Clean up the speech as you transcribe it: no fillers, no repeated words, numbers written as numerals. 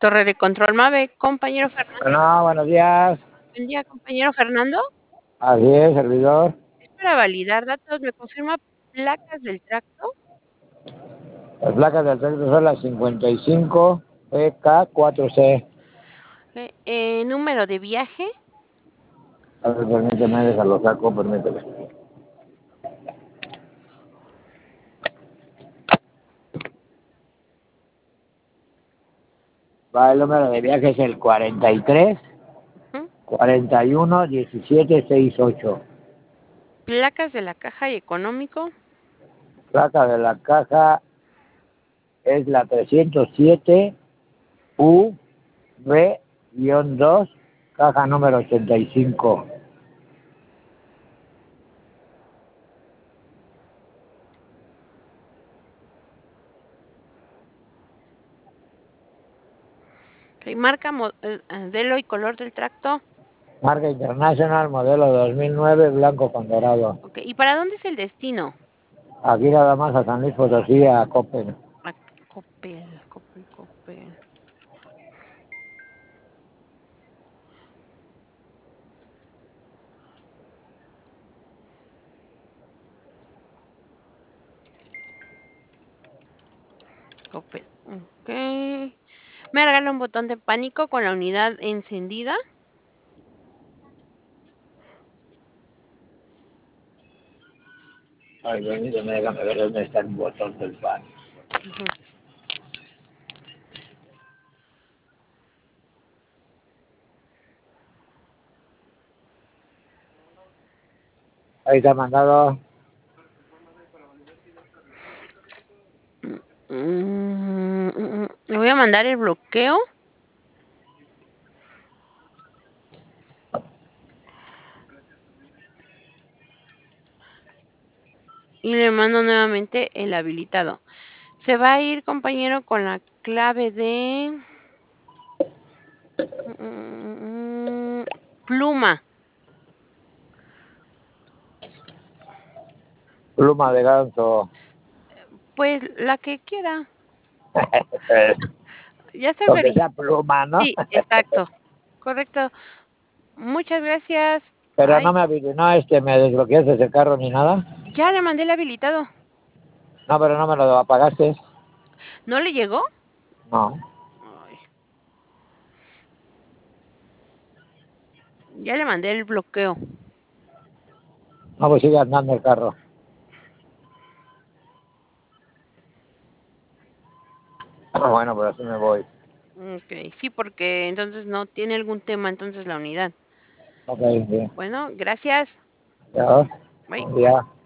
Torre de control MAVE, compañero Fernando. Bueno, buenos días. Buen día, compañero Fernando. Así es, servidor. Es para validar datos, ¿me confirma placas del tracto? Las placas del tractor son las 55 PK4C. Número de viaje, A ver, permíteme, déjalo saco, permíteme. Va, el número de viaje es el 43 ujú. 41 17 68. Placas de la caja y económico, Placa de la caja es la 307 UV-2, caja número 85. marca, modelo y color del tracto. Marca International, modelo 2009, blanco con dorado. Ok, ¿y para dónde es el destino? Aquí nada más a San Luis Potosí, a Copen. A Coppel. Coppel. Ok. ¿Me regala un botón de pánico con la unidad encendida? Ay, permíteme, déjame ver dónde está el botón del pan. Ujú. Ahí te ha mandado. Le voy a mandar el bloqueo. Y le mando nuevamente el habilitado. Se va a ir, compañero, con la clave de mm, pluma. Pluma de ganso. Pues la que quiera. Ya estoy Lo que sea pluma, ¿no? sí, exacto. Correcto. Muchas gracias. Pero Bye. no me desbloqueaste ese carro ni nada. Ya le mandé el habilitado. No, pero no me lo apagaste. ¿No le llegó? No. Ay, ya le mandé el bloqueo. No, pues sigue andando el carro. Bueno, pues así me voy. Ok, sí, porque entonces no tiene algún tema entonces la unidad. Ok, bien. Bueno, gracias. Ya. Bye. Buen día.